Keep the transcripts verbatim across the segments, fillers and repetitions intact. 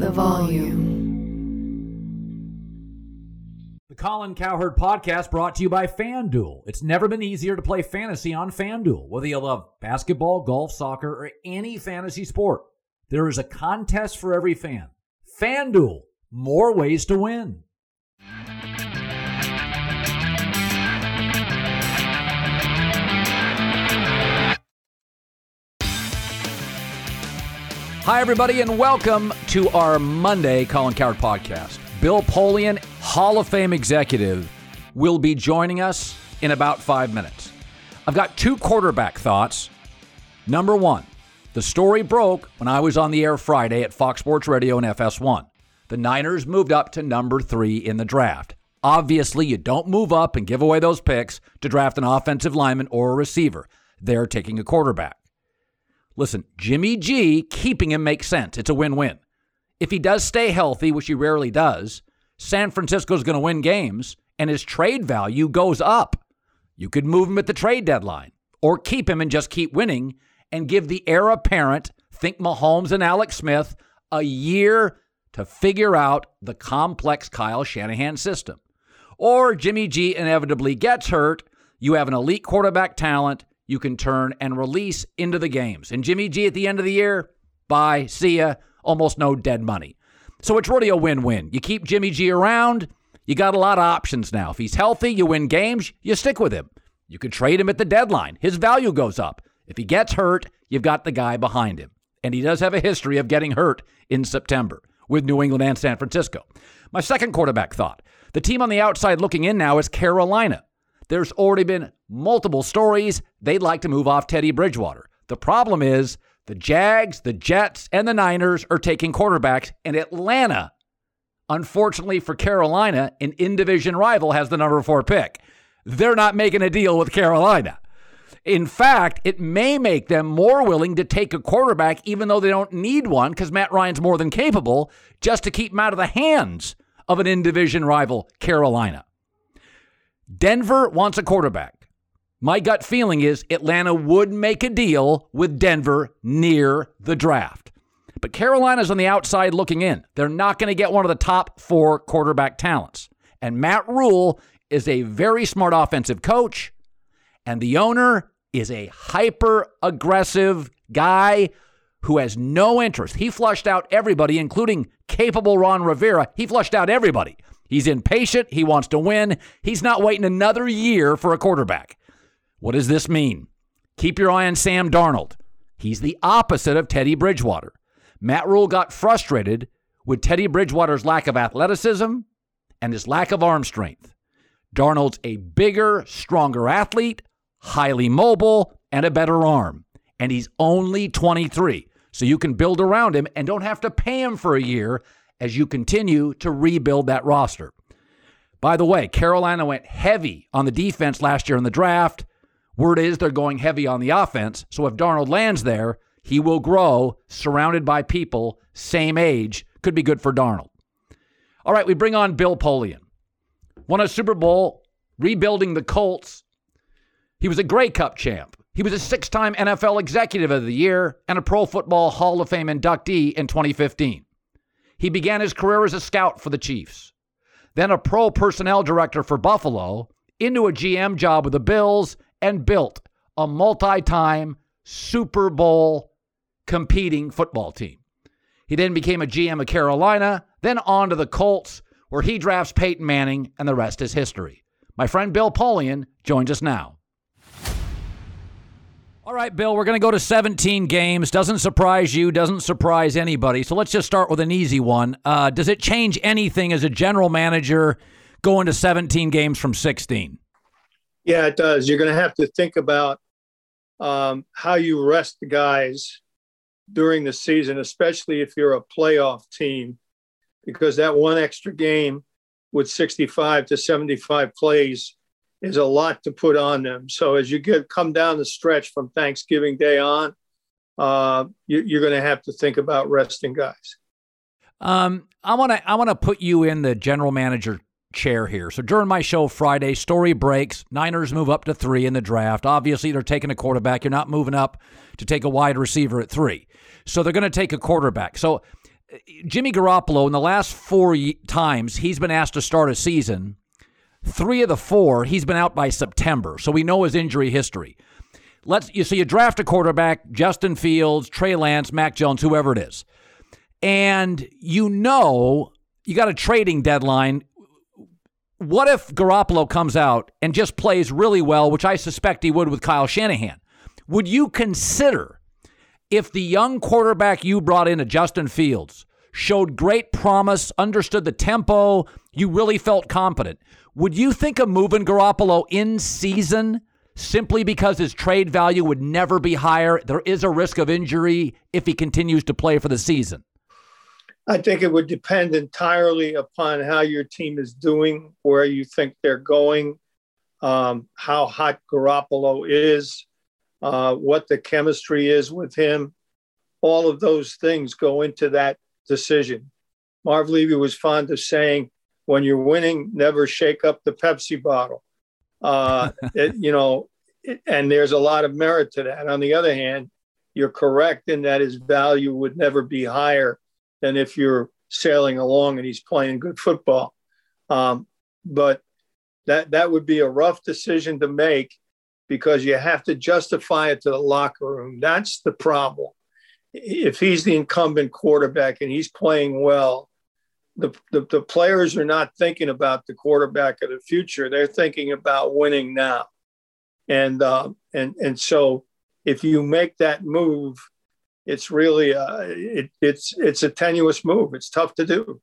the volume. The Colin Cowherd Podcast brought to you by FanDuel. It's never been easier to play fantasy on FanDuel. Whether you love basketball, golf, soccer, or any fantasy sport, there is a contest for every fan. FanDuel, more ways to win. Hi, everybody, and welcome to our Monday Colin Cowherd Podcast. Bill Polian, Hall of Fame executive, will be joining us in about five minutes. I've got two quarterback thoughts. Number one, the story broke when I was on the air Friday at Fox Sports Radio and F S one. The Niners moved up to number three in the draft. Obviously, you don't move up and give away those picks to draft an offensive lineman or a receiver. They're taking a quarterback. Listen, Jimmy G, keeping him makes sense. It's a win-win. If he does stay healthy, which he rarely does, San Francisco's going to win games, and his trade value goes up. You could move him at the trade deadline, or keep him and just keep winning, and give the heir apparent, think Mahomes and Alex Smith, a year to figure out the complex Kyle Shanahan system. Or Jimmy G inevitably gets hurt, you have an elite quarterback talent, you can turn and release into the games. And Jimmy G at the end of the year, bye, see ya, almost no dead money. So it's really a win-win. You keep Jimmy G around, you got a lot of options now. If he's healthy, you win games, you stick with him. You could trade him at the deadline. His value goes up. If he gets hurt, you've got the guy behind him. And he does have a history of getting hurt in September with New England and San Francisco. My second quarterback thought, the team on the outside looking in now is Carolina. There's already been multiple stories they'd like to move off Teddy Bridgewater. The problem is the Jags, the Jets, and the Niners are taking quarterbacks, and Atlanta, unfortunately for Carolina, an in-division rival, has the number four pick. They're not making a deal with Carolina. In fact, it may make them more willing to take a quarterback, even though they don't need one, because Matt Ryan's more than capable, just to keep him out of the hands of an in-division rival, Carolina. Denver wants a quarterback. My gut feeling is Atlanta would make a deal with Denver near the draft. But Carolina's on the outside looking in. They're not going to get one of the top four quarterback talents. And Matt Rule is a very smart offensive coach, and the owner is a hyper-aggressive guy who has no interest. He flushed out everybody, including capable Ron Rivera. He flushed out everybody. He's impatient. He wants to win. He's not waiting another year for a quarterback. What does this mean? Keep your eye on Sam Darnold. He's the opposite of Teddy Bridgewater. Matt Rule got frustrated with Teddy Bridgewater's lack of athleticism and his lack of arm strength. Darnold's a bigger, stronger athlete, highly mobile, and a better arm. And he's only twenty-three. So you can build around him and don't have to pay him for a year as you continue to rebuild that roster. By the way, Carolina went heavy on the defense last year in the draft. Word is they're going heavy on the offense. So if Darnold lands there, he will grow surrounded by people same age. Could be good for Darnold. All right, we bring on Bill Polian. Won a Super Bowl, rebuilding the Colts. He was a Grey Cup champ. He was a six-time N F L Executive of the Year and a Pro Football Hall of Fame inductee in twenty fifteen. He began his career as a scout for the Chiefs, then a pro personnel director for Buffalo, into a G M job with the Bills, and built a multi-time Super Bowl competing football team. He then became a G M of Carolina, then on to the Colts, where he drafts Peyton Manning, and the rest is history. My friend Bill Polian joins us now. All right, Bill, we're going to go to seventeen games. Doesn't surprise you, doesn't surprise anybody. So let's just start with an easy one. Uh, does it change anything as a general manager going to seventeen games from sixteen? Yeah, it does. You're going to have to think about um, how you rest the guys during the season, especially if you're a playoff team, because that one extra game with sixty-five to seventy-five plays is a lot to put on them. So as you get come down the stretch from Thanksgiving Day on, uh, you, you're going to have to think about resting guys. Um, I want to I want to put you in the general manager chair here. So during my show Friday, story breaks. Niners move up to three in the draft. Obviously, they're taking a quarterback. You're not moving up to take a wide receiver at three. So they're going to take a quarterback. So Jimmy Garoppolo, in the last four times he's been asked to start a season, three of the four, he's been out by September. So we know his injury history. Let's you so you draft a quarterback, Justin Fields, Trey Lance, Mac Jones, whoever it is. And you know you got a trading deadline. What if Garoppolo comes out and just plays really well, which I suspect he would with Kyle Shanahan? Would you consider, if the young quarterback you brought in, Justin Fields, showed great promise, understood the tempo, you really felt confident, would you think of moving Garoppolo in season simply because his trade value would never be higher? There is a risk of injury if he continues to play for the season. I think it would depend entirely upon how your team is doing, where you think they're going, um, how hot Garoppolo is, uh, what the chemistry is with him. All of those things go into that decision. Marv Levy was fond of saying, when you're winning, never shake up the Pepsi bottle. Uh, it, you know, it, and there's a lot of merit to that. On the other hand, you're correct in that his value would never be higher than if you're sailing along and he's playing good football. Um, but that that would be a rough decision to make because you have to justify it to the locker room. That's the problem. If he's the incumbent quarterback and he's playing well, the, the, the players are not thinking about the quarterback of the future. They're thinking about winning now. And, uh, and, and so if you make that move, it's really a, it, it's it's a tenuous move. It's tough to do.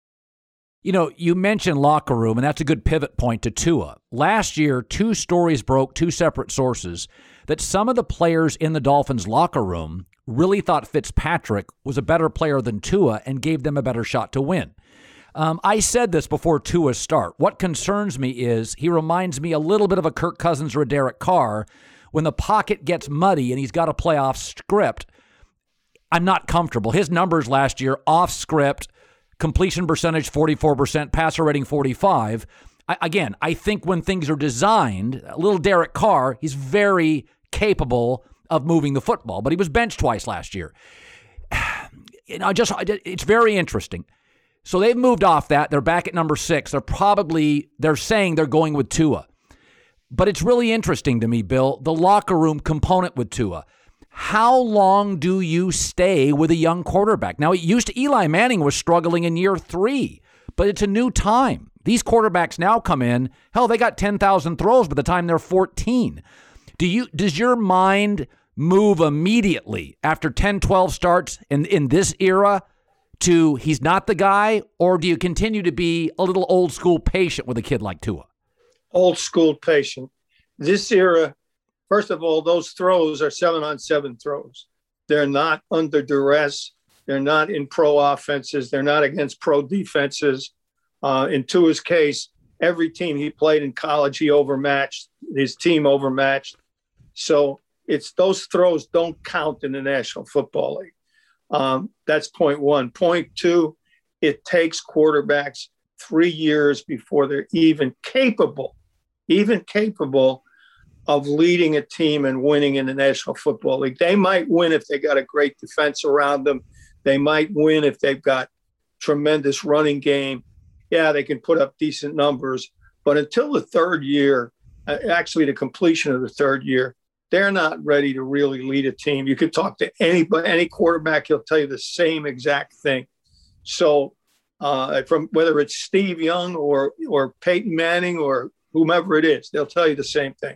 You know, you mentioned locker room, and that's a good pivot point to Tua. Last year, two stories broke, two separate sources, that some of the players in the Dolphins' locker room really thought Fitzpatrick was a better player than Tua and gave them a better shot to win. Um, I said this before Tua's start. What concerns me is he reminds me a little bit of a Kirk Cousins or a Derek Carr. When the pocket gets muddy and he's got a playoff script, I'm not comfortable. His numbers last year, off script, completion percentage forty-four percent, passer rating forty-five. I, again, I think when things are designed, a little Derek Carr, he's very capable of moving the football, but he was benched twice last year. You know, just it's very interesting. So they've moved off that. They're back at number six. They're probably, they're saying they're going with Tua. But it's really interesting to me, Bill, the locker room component with Tua. How long do you stay with a young quarterback? Now, it used to, Eli Manning was struggling in year three, but it's a new time. These quarterbacks now come in, hell, they got ten thousand throws by the time they're fourteen. Do you, does your mind move immediately after ten, twelve starts in, in this era to he's not the guy, or do you continue to be a little old school patient with a kid like Tua? Old school patient. This era, first of all, those throws are seven on seven throws. They're not under duress. They're not in pro offenses. They're not against pro defenses. Uh, in Tua's case, every team he played in college, he overmatched. His team overmatched. So it's those throws don't count in the National Football League. Um, that's point one. Point two, it takes quarterbacks three years before they're even capable, even capable of leading a team and winning in the National Football League. They might win if they got a great defense around them. They might win if they've got tremendous running game. Yeah, they can put up decent numbers. But until the third year, actually the completion of the third year, they're not ready to really lead a team. You could talk to anybody, any quarterback, he'll tell you the same exact thing. So uh, from whether it's Steve Young or or Peyton Manning or whomever it is, they'll tell you the same thing.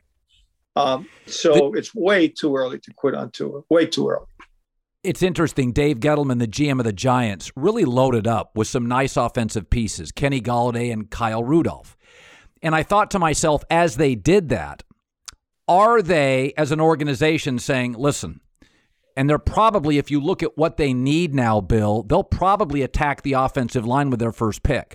Um, so it's way too early to quit on Tua. Way too early. It's interesting. Dave Gettleman, the G M of the Giants, really loaded up with some nice offensive pieces, Kenny Golladay and Kyle Rudolph. And I thought to myself, as they did that, are they, as an organization, saying, listen, and they're probably, if you look at what they need now, Bill, they'll probably attack the offensive line with their first pick.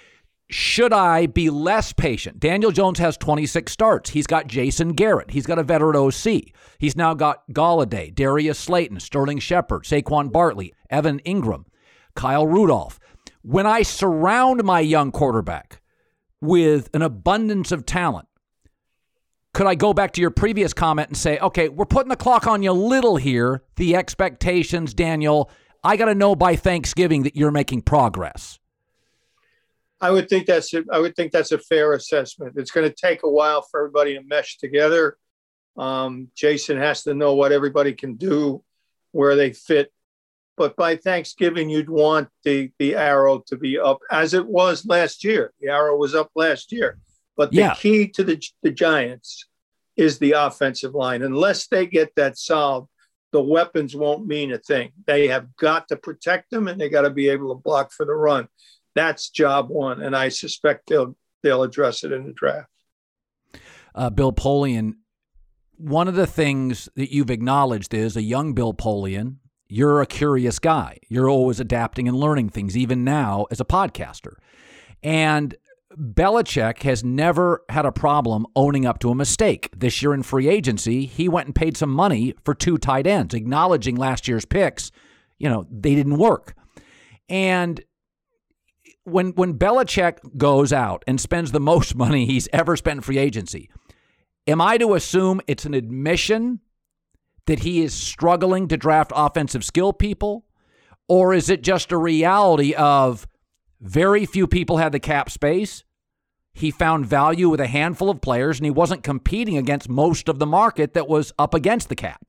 Should I be less patient? Daniel Jones has twenty-six starts. He's got Jason Garrett. He's got a veteran O C. He's now got Golladay, Darius Slayton, Sterling Shepard, Saquon Barkley, Evan Ingram, Kyle Rudolph. When I surround my young quarterback with an abundance of talent, could I go back to your previous comment and say, okay, we're putting the clock on you a little here. The expectations, Daniel, I got to know by Thanksgiving that you're making progress. I would think that's a, I would think that's a fair assessment. It's going to take a while for everybody to mesh together. Um, Jason has to know what everybody can do, where they fit. But by Thanksgiving, you'd want the the arrow to be up as it was last year. The arrow was up last year. But the yeah. key to the, the Giants is the offensive line. Unless they get that solved, the weapons won't mean a thing. They have got to protect them, and they got to be able to block for the run. That's job one, and I suspect they'll they'll address it in the draft. Uh, Bill Polian, one of the things that you've acknowledged is a young Bill Polian. You're a curious guy. You're always adapting and learning things, even now as a podcaster. And Belichick has never had a problem owning up to a mistake. This year in free agency, he went and paid some money for two tight ends, acknowledging last year's picks, you know, they didn't work. And when when Belichick goes out and spends the most money he's ever spent in free agency, am I to assume it's an admission that he is struggling to draft offensive skill people? Or is it just a reality of very few people had the cap space? He found value with a handful of players, and he wasn't competing against most of the market that was up against the cap.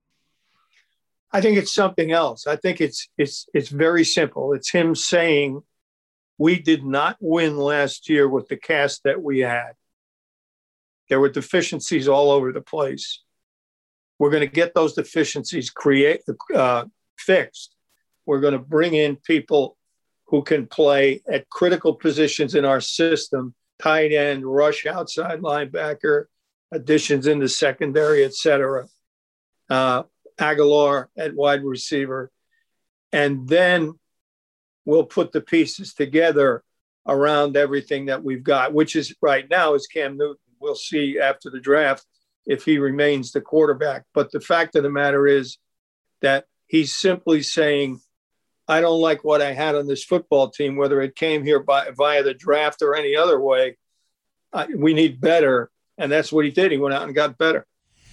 I think it's something else. I think it's it's it's very simple. It's him saying, we did not win last year with the cast that we had. There were deficiencies all over the place. We're going to get those deficiencies create uh, fixed. We're going to bring in people who can play at critical positions in our system, tight end, rush outside linebacker, additions in the secondary, et cetera. Uh, Aguilar at wide receiver. And then we'll put the pieces together around everything that we've got, which is right now is Cam Newton. We'll see after the draft if he remains the quarterback. But the fact of the matter is that he's simply saying, I don't like what I had on this football team, whether it came here by, via the draft or any other way. Uh, we need better. And that's what he did. He went out and got better.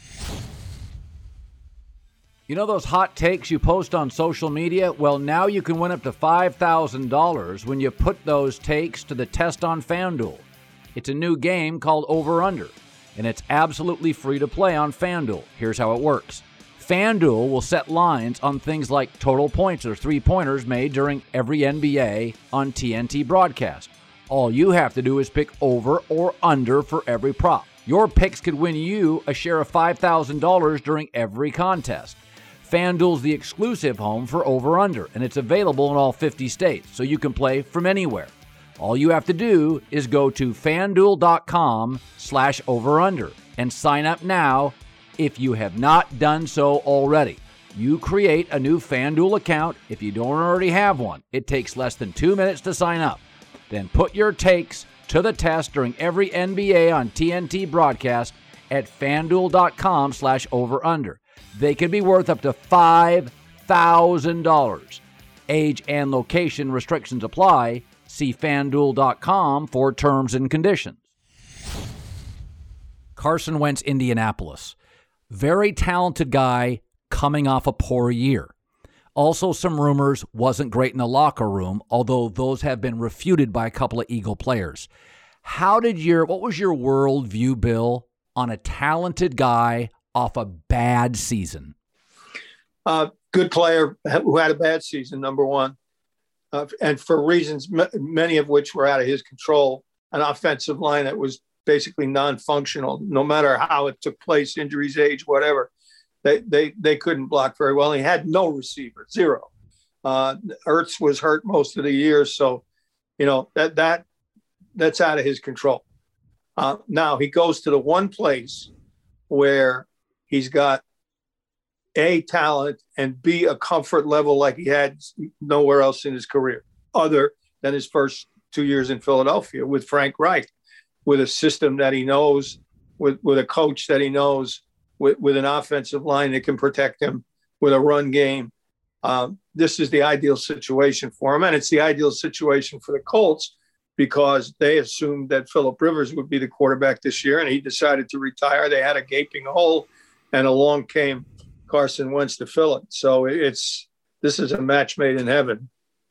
You know those hot takes you post on social media? Well, now you can win up to five thousand dollars when you put those takes to the test on FanDuel. It's a new game called Over Under, and it's absolutely free to play on FanDuel. Here's how it works. FanDuel will set lines on things like total points or three-pointers made during every N B A on T N T broadcast. All you have to do is pick over or under for every prop. Your picks could win you a share of five thousand dollars during every contest. FanDuel's the exclusive home for Over Under, and it's available in all fifty states, so you can play from anywhere. All you have to do is go to FanDuel.com slash over under and sign up now if you have not done so already. You create a new FanDuel account if you don't already have one. It takes less than two minutes to sign up. Then put your takes to the test during every N B A on T N T broadcast at FanDuel.com slash over under. They can be worth up to five thousand dollars. Age and location restrictions apply. See FanDuel dot com for terms and conditions. Carson Wentz, Indianapolis. Very talented guy coming off a poor year. Also some rumors wasn't great in the locker room, although those have been refuted by a couple of Eagle players. How did your, what was your worldview, Bill, on a talented guy off a bad season? Uh, good player who had a bad season, number one. Uh, and for reasons, m- many of which were out of his control, an offensive line that was basically non-functional, no matter how it took place, injuries, age, whatever. They they they couldn't block very well. He had no receiver, zero. Uh, Ertz was hurt most of the year, so, you know, that that that's out of his control. Uh, now he goes to the one place where he's got A, talent, and B, a comfort level like he had nowhere else in his career, other than his first two years in Philadelphia with Frank Reich, with a system that he knows, with, with a coach that he knows, with, with an offensive line that can protect him, with a run game. Um, this is the ideal situation for him, and it's the ideal situation for the Colts because they assumed that Phillip Rivers would be the quarterback this year, and he decided to retire. They had a gaping hole, and along came Carson Wentz to fill it. So it's this is a match made in heaven.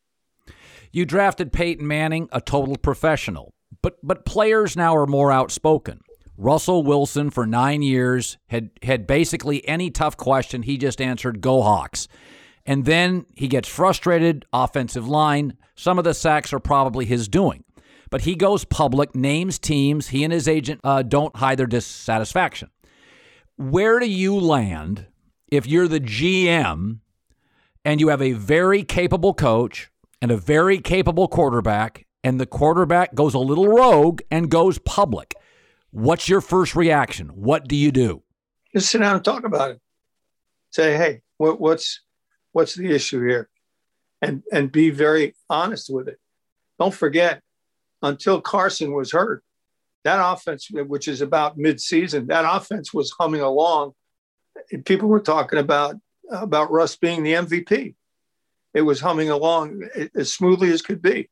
You drafted Peyton Manning, a total professional, but but players now are more outspoken. Russell Wilson for nine years had had basically any tough question, he just answered, "Go Hawks." And then he gets frustrated, offensive line. Some of the sacks are probably his doing. But he goes public, names teams. He and his agent uh, don't hide their dissatisfaction. Where do you land if you're the G M and you have a very capable coach and a very capable quarterback, and the quarterback goes a little rogue and goes public? What's your first reaction? What do you do? Just sit down and talk about it. Say, hey, what, what's what's the issue here? And and be very honest with it. Don't forget, until Carson was hurt, that offense, which is about midseason, that offense was humming along. People were talking about, about Russ being the M V P. It was humming along as smoothly as could be.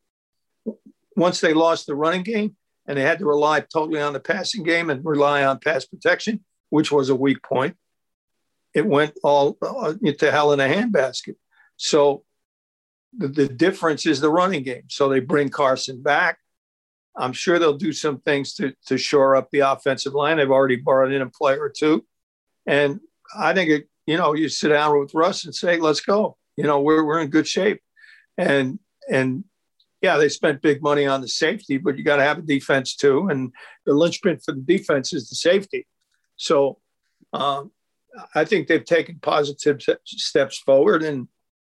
Once they lost the running game and they had to rely totally on the passing game and rely on pass protection, which was a weak point, it went all uh, to hell in a handbasket. So the, the difference is the running game. So they bring Carson back. I'm sure they'll do some things to, to shore up the offensive line. They've already brought in a player or two. And I think, it, you know, you sit down with Russ and say, let's go. You know, we're we're in good shape. And, and yeah, they spent big money on the safety, but you got to have a defense too. And the linchpin for the defense is the safety. So um, I think they've taken positive steps forward and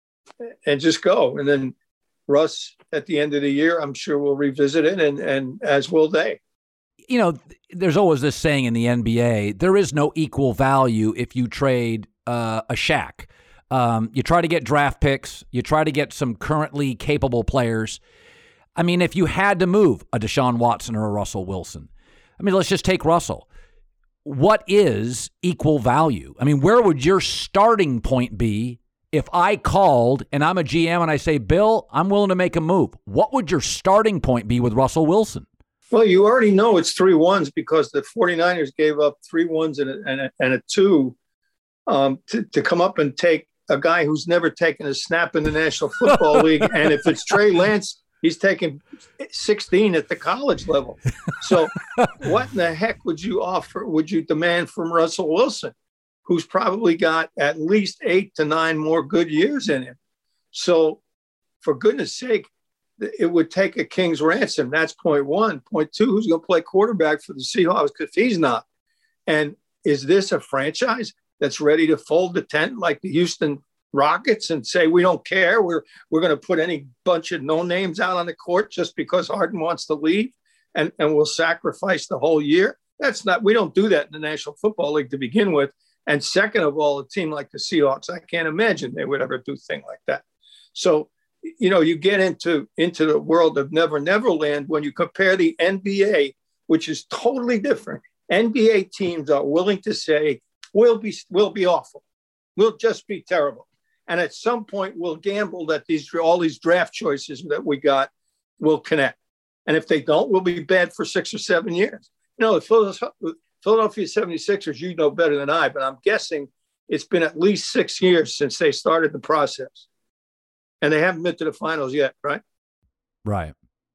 and just go. And then Russ, at the end of the year, I'm sure we'll revisit it, and, and as will they. You know, there's always this saying in the N B A, there is no equal value if you trade uh, a Shaq. Um, you try to get draft picks. You try to get some currently capable players. I mean, if you had to move a Deshaun Watson or a Russell Wilson, I mean, let's just take Russell. What is equal value? I mean, where would your starting point be if I called and I'm a G M and I say, Bill, I'm willing to make a move? What would your starting point be with Russell Wilson? Well, you already know it's three ones because the 49ers gave up three ones and a, and a, and a two um, to, to come up and take a guy who's never taken a snap in the National Football League. And if it's Trey Lance, he's taking sixteen at the college level. So what in the heck would you offer, would you demand from Russell Wilson, who's probably got at least eight to nine more good years in him? So for goodness sake, it would take a king's ransom. That's point one. Point two, who's going to play quarterback for the Seahawks if he's not? And is this a franchise that's ready to fold the tent like the Houston Rockets and say, we don't care, we're we're going to put any bunch of no names out on the court just because Harden wants to leave, and, and we'll sacrifice the whole year? That's not, we don't do that in the National Football League to begin with. And second of all, a team like the Seahawks, I can't imagine they would ever do a thing like that. So, you know, you get into, into the world of Never Never Land when you compare the N B A, which is totally different. N B A teams are willing to say, we'll be, we'll be awful. We'll just be terrible. And at some point, we'll gamble that these all these draft choices that we got will connect. And if they don't, we'll be bad for six or seven years. You know, the Philadelphia seventy-sixers, you know better than I, but I'm guessing it's been at least six years since they started the process. And they haven't been to the finals yet, right? Right.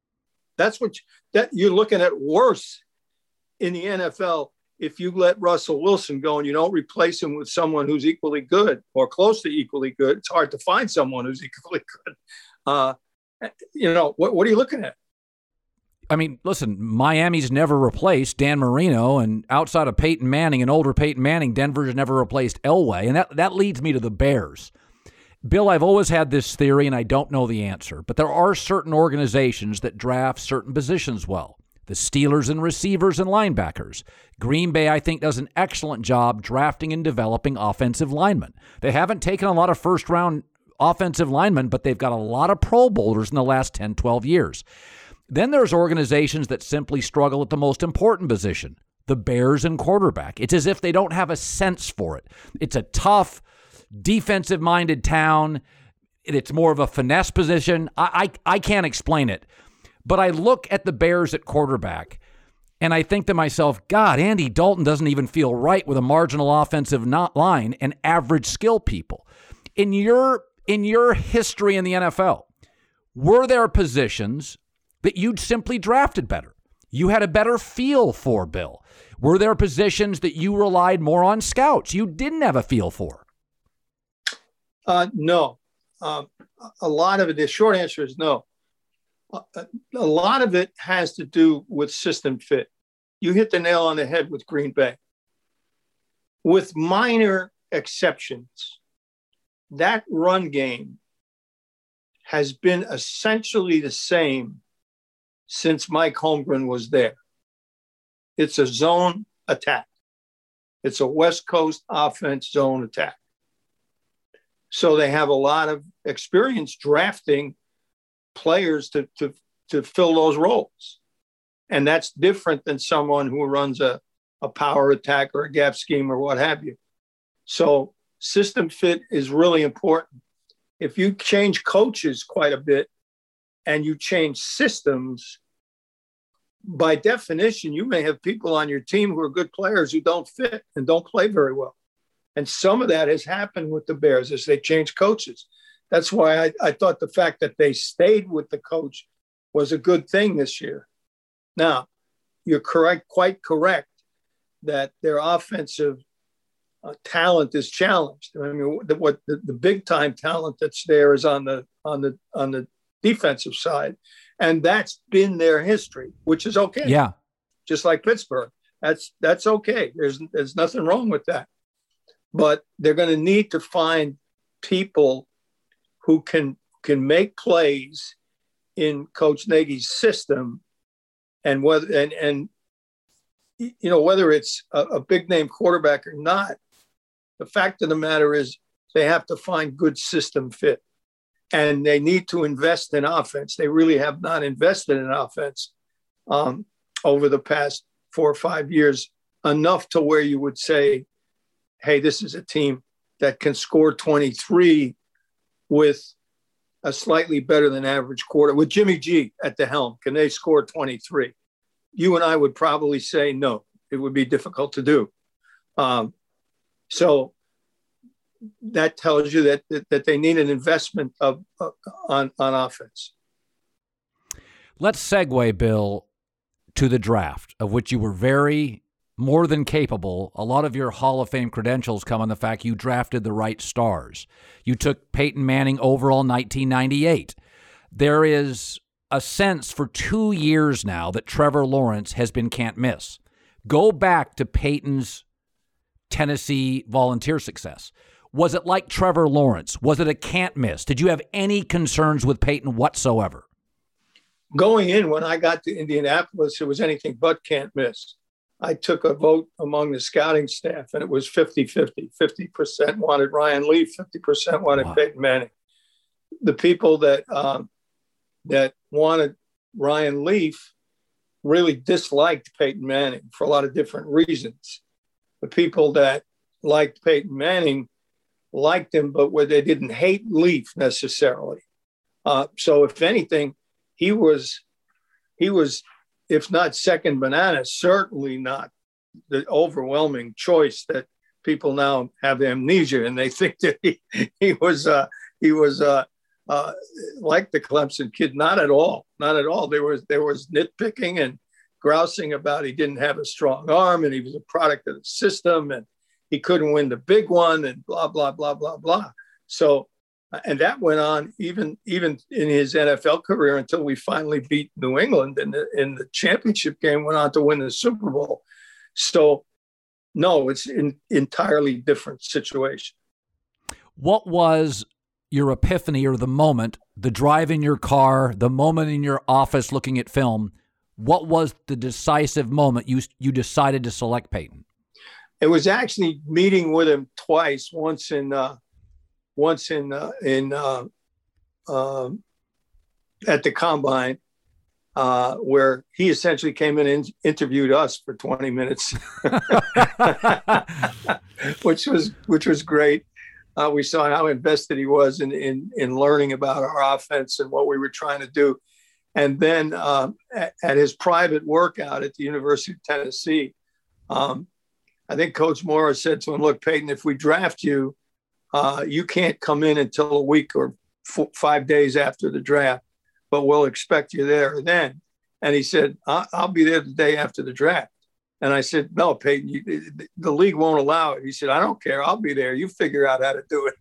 That's what you, that you're looking at worse in the N F L. If you let Russell Wilson go and you don't replace him with someone who's equally good or close to equally good, it's hard to find someone who's equally good. Uh, you know, what, what are you looking at? I mean, listen, Miami's never replaced Dan Marino, and outside of Peyton Manning and older Peyton Manning, Denver's never replaced Elway. And that, that leads me to the Bears. Bill, I've always had this theory, and I don't know the answer, but there are certain organizations that draft certain positions well. The Steelers and receivers and linebackers. Green Bay, I think, does an excellent job drafting and developing offensive linemen. They haven't taken a lot of first-round offensive linemen, but they've got a lot of Pro Bowlers in the last ten, twelve years. Then there's organizations that simply struggle at the most important position, the Bears and quarterback. It's as if they don't have a sense for it. It's a tough, defensive-minded town. It's more of a finesse position. I, I, I can't explain it. But I look at the Bears at quarterback, and I think to myself, God, Andy Dalton doesn't even feel right with a marginal offensive not line and average skill people. In your In your history in the N F L, were there positions that you'd simply drafted better? You had a better feel for, Bill. Were there positions that you relied more on scouts you didn't have a feel for? Uh, no. Um, a lot of it, the short answer is no. A, a lot of it has to do with system fit. You hit the nail on the head with Green Bay. With minor exceptions, that run game has been essentially the same since Mike Holmgren was there. It's a zone attack. It's a West Coast offense zone attack. So they have a lot of experience drafting players to, to, to fill those roles. And that's different than someone who runs a, a power attack or a gap scheme or what have you. So system fit is really important. If you change coaches quite a bit and you change systems, by definition, you may have people on your team who are good players who don't fit and don't play very well. And some of that has happened with the Bears as they change coaches. That's why I, I thought the fact that they stayed with the coach was a good thing this year. Now, you're correct, quite correct, that their offensive uh, talent is challenged. I mean, the, what the, the big time talent that's there is on the on the on the defensive side, and that's been their history, which is okay. Yeah, just like Pittsburgh, that's that's okay. There's there's nothing wrong with that. But they're going to need to find people who can can make plays in Coach Nagy's system, and whether and and you know whether it's a, a big name quarterback or not. The fact of the matter is they have to find good system fit, and they need to invest in offense. They really have not invested in offense um, over the past four or five years enough to where you would say, hey, this is a team that can score twenty-three with a slightly better than average quarter. With Jimmy G at the helm, can they score twenty-three? You and I would probably say no. It would be difficult to do. Um, so that tells you that, that, that they need an investment of, uh, on, on offense. Let's segue, Bill, to the draft, of which you were very more than capable. A lot of your Hall of Fame credentials come on the fact you drafted the right stars. You took Peyton Manning overall nineteen ninety-eight. There is a sense for two years now that Trevor Lawrence has been can't miss. Go back to Peyton's Tennessee Volunteer success. Was it like Trevor Lawrence? Was it a can't miss? Did you have any concerns with Peyton whatsoever? Going in, when I got to Indianapolis, it was anything but can't miss. I took a vote among the scouting staff, and it was fifty-fifty. fifty percent wanted Ryan Leaf, fifty percent wanted wow. Peyton Manning. The people that um, that wanted Ryan Leaf really disliked Peyton Manning for a lot of different reasons. The people that liked Peyton Manning liked him, but where they didn't hate Leaf necessarily. Uh, so if anything, he was he was, if not second banana, certainly not the overwhelming choice that people now have amnesia and they think that he, he was uh, he was uh, uh, like the Clemson kid. Not at all, not at all. There was there was nitpicking and grousing about he didn't have a strong arm and he was a product of the system and he couldn't win the big one and blah blah blah blah blah. So. And that went on even even in his N F L career until we finally beat New England in the in the championship game, went on to win the Super Bowl. So, no, it's an entirely different situation. What was your epiphany or the moment, the drive in your car, the moment in your office looking at film? What was the decisive moment you you decided to select Peyton? It was actually meeting with him twice, once in uh, – once in uh, in uh, uh, at the Combine, uh, where he essentially came in and interviewed us for twenty minutes, which was which was great. Uh, we saw how invested he was in, in in learning about our offense and what we were trying to do. And then uh, at, at his private workout at the University of Tennessee, um, I think Coach Morris said to him, "Look, Peyton, if we draft you, uh, you can't come in until a week or four, five days after the draft, but we'll expect you there then. And he said, I'll, I'll be there the day after the draft. And I said, no, Peyton, you, the league won't allow it. He said, I don't care. I'll be there. You figure out how to do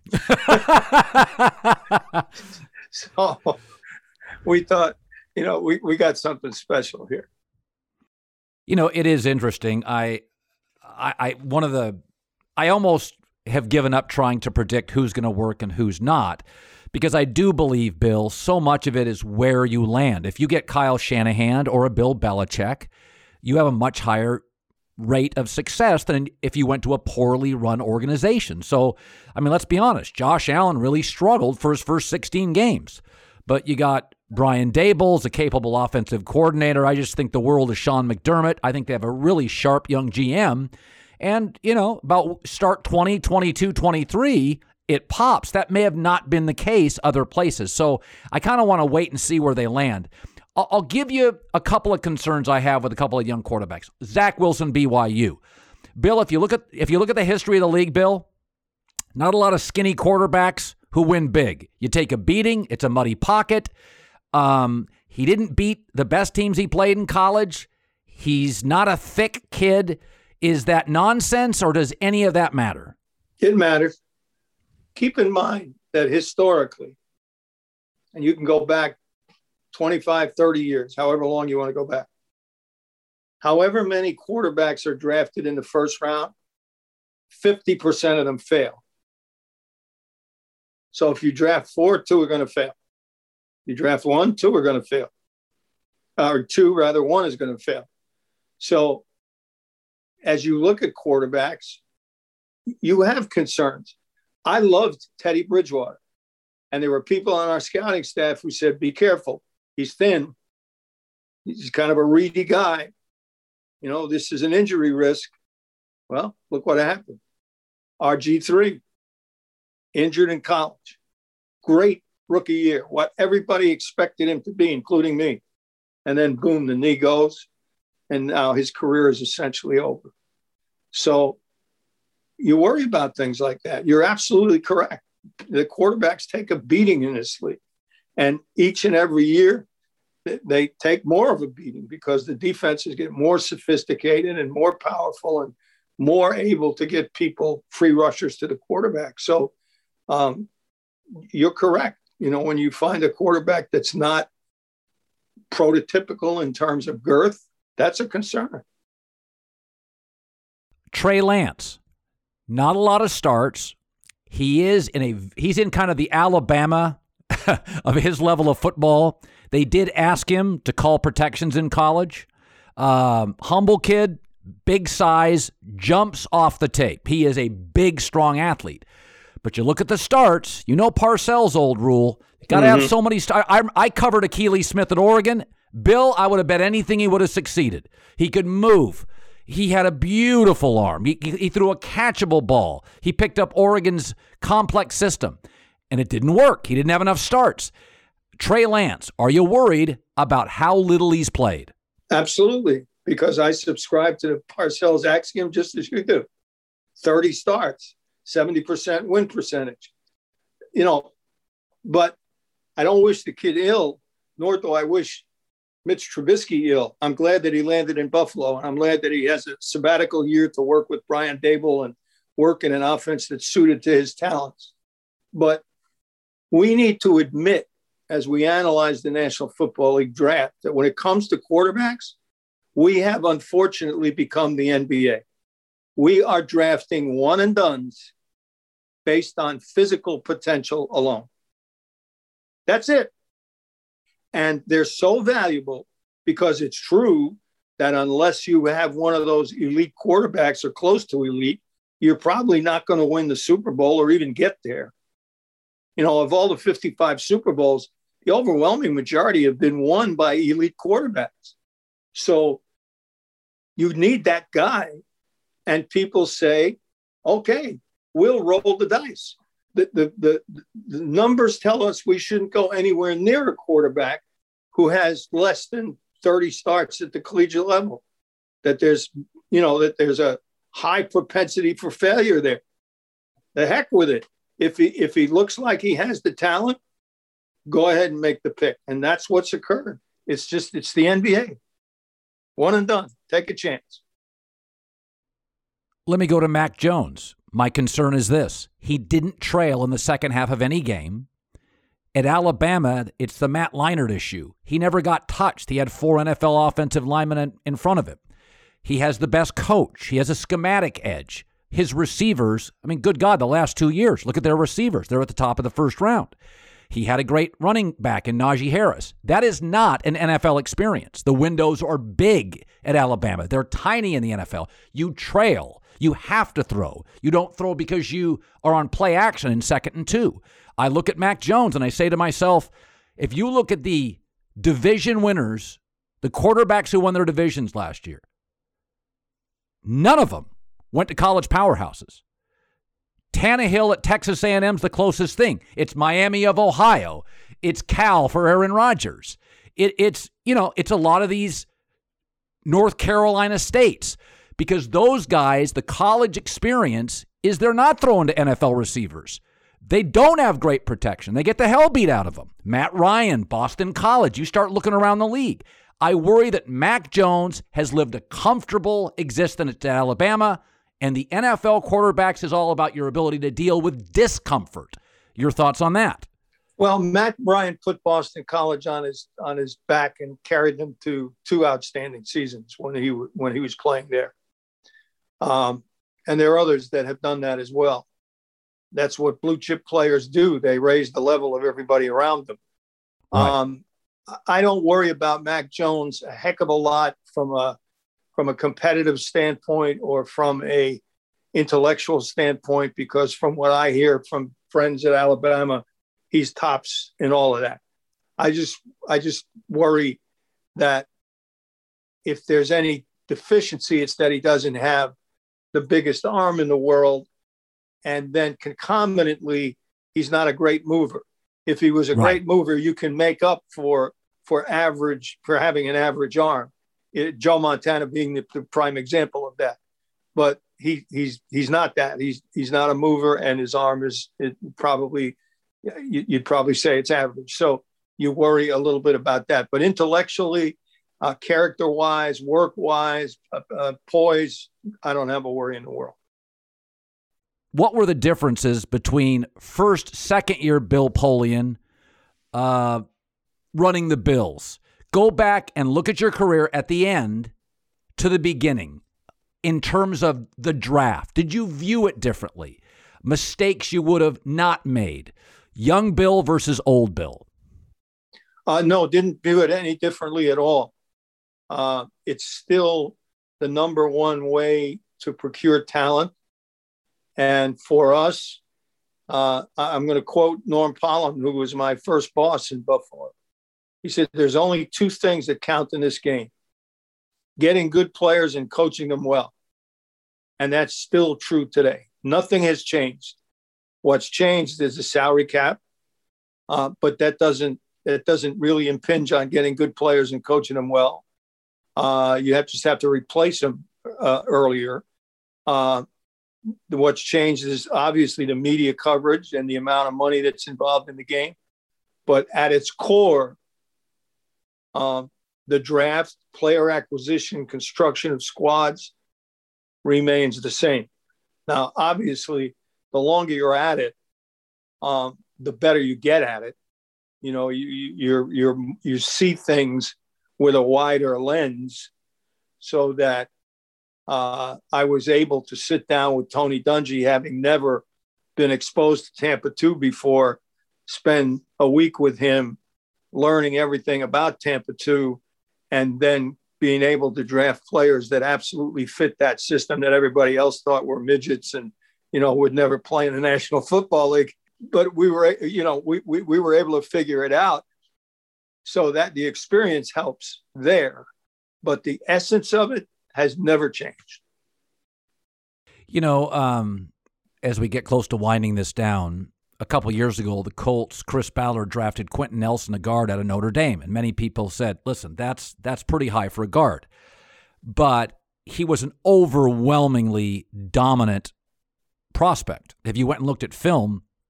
it. So we thought, you know, we, we got something special here. You know, it is interesting. I, I, I, one of the, I almost have given up trying to predict who's going to work and who's not, because I do believe, Bill, so much of it is where you land. If you get Kyle Shanahan or a Bill Belichick, you have a much higher rate of success than if you went to a poorly run organization. So, I mean, let's be honest. Josh Allen really struggled for his first sixteen games, but you got Brian Daboll's a capable offensive coordinator. I just think the world of Sean McDermott. I think they have a really sharp young G M. And, you know, about start twenty, twenty-two, twenty-three, it pops. That may have not been the case other places. So I kind of want to wait and see where they land. I'll give you a couple of concerns I have with a couple of young quarterbacks. Zach Wilson, B Y U. Bill, if you look at if you look at the history of the league, Bill, not a lot of skinny quarterbacks who win big. You take a beating, it's a muddy pocket. Um, he didn't beat the best teams he played in college. He's not a thick kid. Is that nonsense, or does any of that matter? It matters. Keep in mind that historically, and you can go back twenty-five, thirty years, however long you want to go back. However many quarterbacks are drafted in the first round, fifty percent of them fail. So if you draft four, two are going to fail. You draft one, two are going to fail. Or two, rather, one is going to fail. So as you look at quarterbacks, you have concerns. I loved Teddy Bridgewater. And there were people on our scouting staff who said, be careful. He's thin. He's kind of a reedy guy. You know, this is an injury risk. Well, look what happened. R G three, injured in college. Great rookie year, what everybody expected him to be, including me. And then, boom, the knee goes, and now his career is essentially over. So you worry about things like that. You're absolutely correct. The quarterbacks take a beating in this league. And each and every year, they take more of a beating because the defenses get more sophisticated and more powerful and more able to get people, free rushers, to the quarterback. So um, you're correct. You know, when you find a quarterback that's not prototypical in terms of girth, that's a concern. Trey Lance, not a lot of starts. He is in a, he's in kind of the Alabama of his level of football. They did ask him to call protections in college. Um, humble kid, big size, jumps off the tape. He is a big, strong athlete. But you look at the starts, you know Parcells' old rule. You got to mm-hmm. have so many starts. I, I covered Akili Smith at Oregon. Bill, I would have bet anything he would have succeeded. He could move. He had a beautiful arm. He, he threw a catchable ball. He picked up Oregon's complex system, and it didn't work. He didn't have enough starts. Trey Lance, are you worried about how little he's played? Absolutely, because I subscribe to the Parcells axiom just as you do. thirty starts, seventy percent win percentage. You know, but I don't wish the kid ill, nor do I wish Mitch Trubisky ill. I'm glad that he landed in Buffalo, and I'm glad that he has a sabbatical year to work with Brian Daboll and work in an offense that's suited to his talents. But we need to admit, as we analyze the National Football League draft, that when it comes to quarterbacks, we have unfortunately become the N B A. We are drafting one and dones based on physical potential alone. That's it. And they're so valuable because it's true that unless you have one of those elite quarterbacks or close to elite, you're probably not going to win the Super Bowl or even get there. You know, of all the fifty-five Super Bowls, the overwhelming majority have been won by elite quarterbacks. So you need that guy. And people say, okay, we'll roll the dice. The, the, the, the numbers tell us we shouldn't go anywhere near a quarterback who has less than thirty starts at the collegiate level, that there's, you know, that there's a high propensity for failure there. The heck with it. If he if he looks like he has the talent, go ahead and make the pick. And that's what's occurred. It's just, it's the N B A. One and done. Take a chance. Let me go to Mac Jones. My concern is this. He didn't trail in the second half of any game. At Alabama, it's the Matt Leinart issue. He never got touched. He had four N F L offensive linemen in, in front of him. He has the best coach. He has a schematic edge. His receivers, I mean, good God, the last two years, look at their receivers. They're at the top of the first round. He had a great running back in Najee Harris. That is not an N F L experience. The windows are big at Alabama. They're tiny in the N F L. You trail. You have to throw. You don't throw because you are on play action in second and two. I look at Mac Jones and I say to myself, if you look at the division winners, the quarterbacks who won their divisions last year, none of them went to college powerhouses. Tannehill at Texas A and M's the closest thing. It's Miami of Ohio. It's Cal for Aaron Rodgers. It, it's, you know, it's a lot of these North Carolina states because those guys, the college experience is they're not throwing to N F L receivers. They don't have great protection. They get the hell beat out of them. Matt Ryan, Boston College. You start looking around the league. I worry that Mac Jones has lived a comfortable existence at Alabama, and the N F L quarterbacks is all about your ability to deal with discomfort. Your thoughts on that? Well, Matt Ryan put Boston College on his on his back and carried them to two outstanding seasons when he when he was playing there. Um, and there are others that have done that as well. That's what blue chip players do. They raise the level of everybody around them. Right. Um, I don't worry about Mac Jones a heck of a lot from a from a competitive standpoint or from a intellectual standpoint, because from what I hear from friends at Alabama, he's tops in all of that. I just I just worry that if there's any deficiency, it's that he doesn't have the biggest arm in the world. And then concomitantly, he's not a great mover. If he was a right. great mover, you can make up for for average for having an average arm. It, Joe Montana being the, the prime example of that. But he he's he's not that. He's he's not a mover, and his arm is it probably you, you'd probably say it's average. So you worry a little bit about that. But intellectually, uh, character-wise, work-wise, uh, uh, poise, I don't have a worry in the world. What were the differences between first, second year Bill Polian uh, running the Bills? Go back and look at your career at the end to the beginning in terms of the draft. Did you view it differently? Mistakes you would have not made? Young Bill versus old Bill? Uh, no, didn't view it any differently at all. Uh, it's still the number one way to procure talent. And for us, uh, I'm going to quote Norm Pollum, who was my first boss in Buffalo. He said, there's only two things that count in this game: getting good players and coaching them well. And that's still true today. Nothing has changed. What's changed is the salary cap, uh, but that doesn't that doesn't really impinge on getting good players and coaching them well. Uh, you have just have to replace them uh, earlier. Uh, What's changed is obviously the media coverage and the amount of money that's involved in the game. But at its core, um, the draft, player acquisition, construction of squads remains the same. Now, obviously, the longer you're at it, um, the better you get at it. You know, you you you're, you see things with a wider lens, so that Uh, I was able to sit down with Tony Dungy, having never been exposed to Tampa two before, spend a week with him learning everything about Tampa two, and then being able to draft players that absolutely fit that system that everybody else thought were midgets and, you know, would never play in the National Football League. But we were, you know, we, we, we were able to figure it out, so that the experience helps there. But the essence of it has never changed. You know, um, as we get close to winding this down, a couple years ago, the Colts, Chris Ballard drafted Quentin Nelson, a guard out of Notre Dame. And many people said, listen, that's that's pretty high for a guard. But he was an overwhelmingly dominant prospect. If you went and looked at film,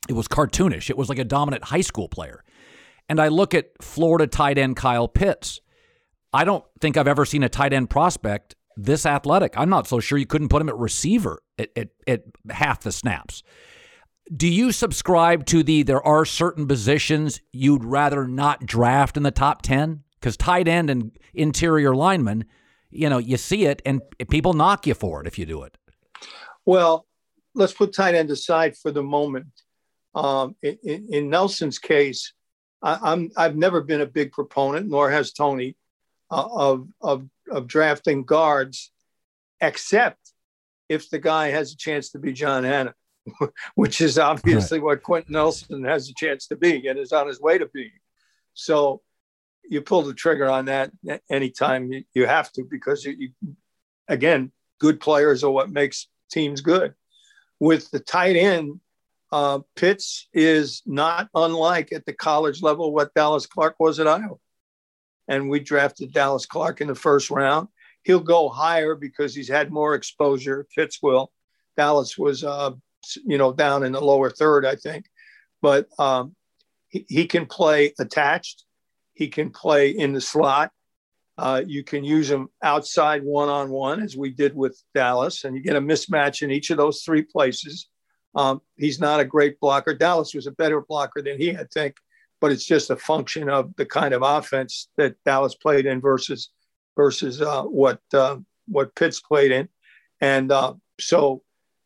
It was cartoonish. It was like a dominant high school player. And I look at Florida tight end Kyle Pitts. I don't think I've ever seen a tight end prospect this athletic. I'm not so sure you couldn't put him at receiver at, at, at half the snaps. Do you subscribe to the there are certain positions you'd rather not draft in the top ten? Because tight end and interior lineman, you know, you see it and people knock you for it if you do it. Well, let's put tight end aside for the moment. Um, in, in Nelson's case, I, I'm I've never been a big proponent, nor has Tony, uh, of of of drafting guards, except if the guy has a chance to be John Hanna, which is obviously right. what Quentin Nelson has a chance to be and is on his way to being. So you pull the trigger on that anytime you, you have to, because you, you, again, good players are what makes teams good. With the tight end, uh, Pitts is not unlike at the college level what Dallas Clark was at Iowa. And we drafted Dallas Clark in the first round. He'll go higher because he's had more exposure. Pitts will. Dallas was, uh, you know, down in the lower third, I think. But um, he, he can play attached. He can play in the slot. Uh, you can use him outside one-on-one, as we did with Dallas, and you get a mismatch in each of those three places. Um, he's not a great blocker. Dallas was a better blocker than he, I think, but it's just a function of the kind of offense that Dallas played in versus versus uh, what uh, what Pitts played in. And uh, so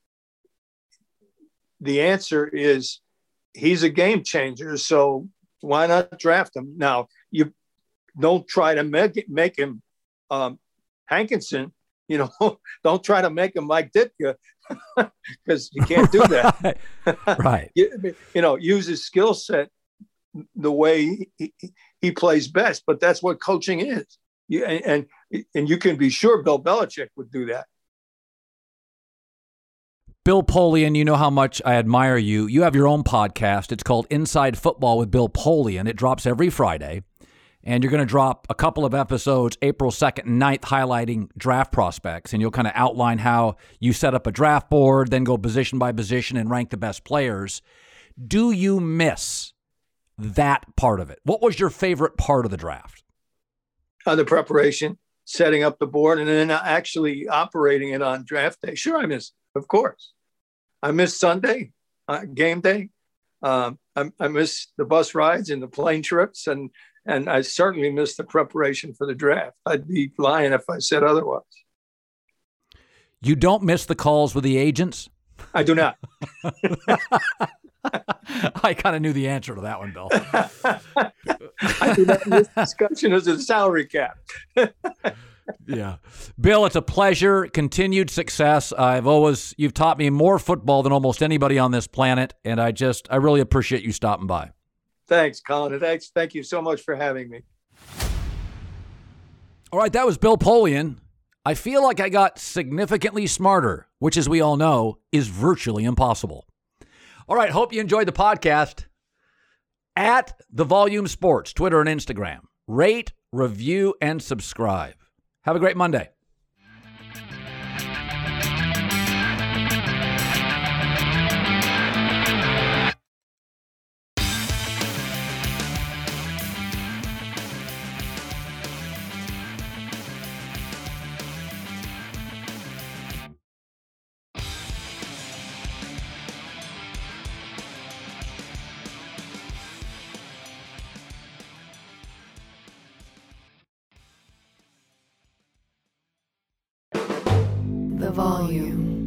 the answer is he's a game changer, so why not draft him? Now, you don't try to make, it, make him um, Hankinson. You know, don't try to make him Mike Ditka, because you can't do that. Right. you, you know, use his skill set the way he, he plays best, but that's what coaching is. You, and, and you can be sure Bill Belichick would do that. Bill Polian, you know how much I admire you. You have your own podcast. It's called Inside Football with Bill Polian. It drops every Friday. And you're going to drop a couple of episodes April second and ninth highlighting draft prospects. And you'll kind of outline how you set up a draft board, then go position by position and rank the best players. Do you miss that part of it? What was your favorite part of the draft? Uh, the preparation, setting up the board, and then actually operating it on draft day. Sure, I miss, of course. I miss Sunday, uh, game day. Um, I, I miss the bus rides and the plane trips, and and I certainly miss the preparation for the draft. I'd be lying if I said otherwise. You don't miss the calls with the agents? I do not. I kind of knew the answer to that one, Bill. I do not miss discussion as a salary cap. Yeah. Bill, it's a pleasure. Continued success. I've always, you've taught me more football than almost anybody on this planet, and I just, I really appreciate you stopping by. Thanks, Colin. Thanks. Thank you so much for having me. All right, that was Bill Polian. I feel like I got significantly smarter, which, as we all know, is virtually impossible. All right, hope you enjoyed the podcast. At The Volume Sports, Twitter and Instagram. Rate, review, and subscribe. Have a great Monday. The Volume.